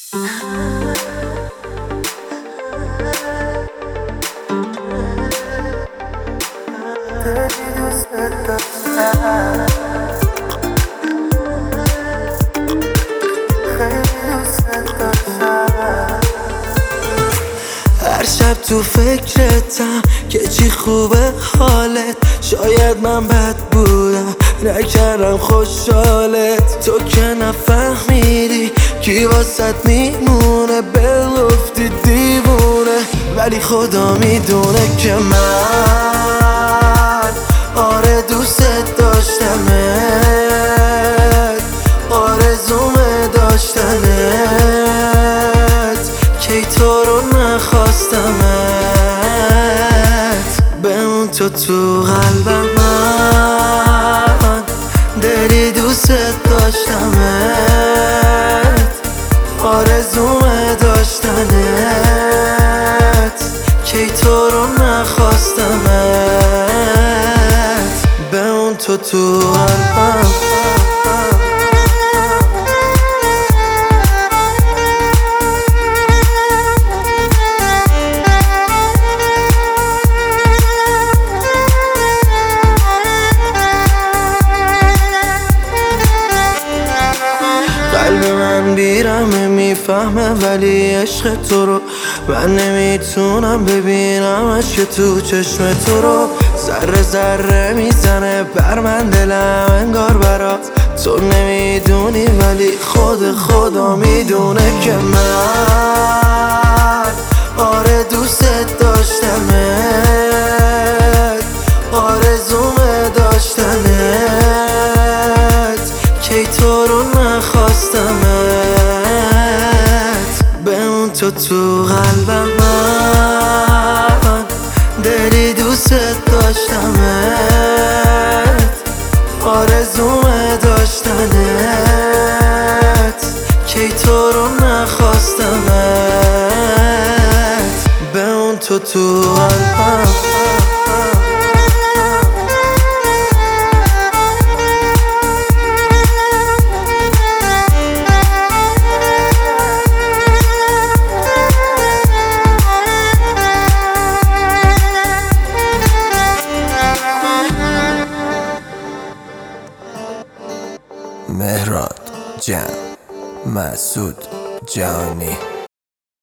هر شب تو فکرتم که چی خوبه حالت. شاید من بد بودم نکردم خوشحالت. تو که نفهمیدی کی واسط میمونه، بلفتی دیوونه. ولی خدا میدونه که من آره دوست داشتمت، آرزومه داشتنت، کی تو رو نخواستمت. بمون تو قلبم، من دلی دوست داشتمت، آرزومه داشتنت، کی تو رو نخواستمت. بمون تو قلبم. قلب من بیرمه میفهمه ولی عشق تو رو من نمیتونم ببینمش که تو چشم تو رو. ذره ذره میزنه بر من دلم انگار برات. تو نمیدونی ولی خدا میدونه که من آره دوست داشتمت، آرزومه داشتنت، کی تو رو نخواستمت. بمون تو قلبم، من دلی دوست داشتمت، آرزومه داشتنت، کی تو رو نخواستمت. بمون تو قلبم. مهراد جان، مسعود جانی.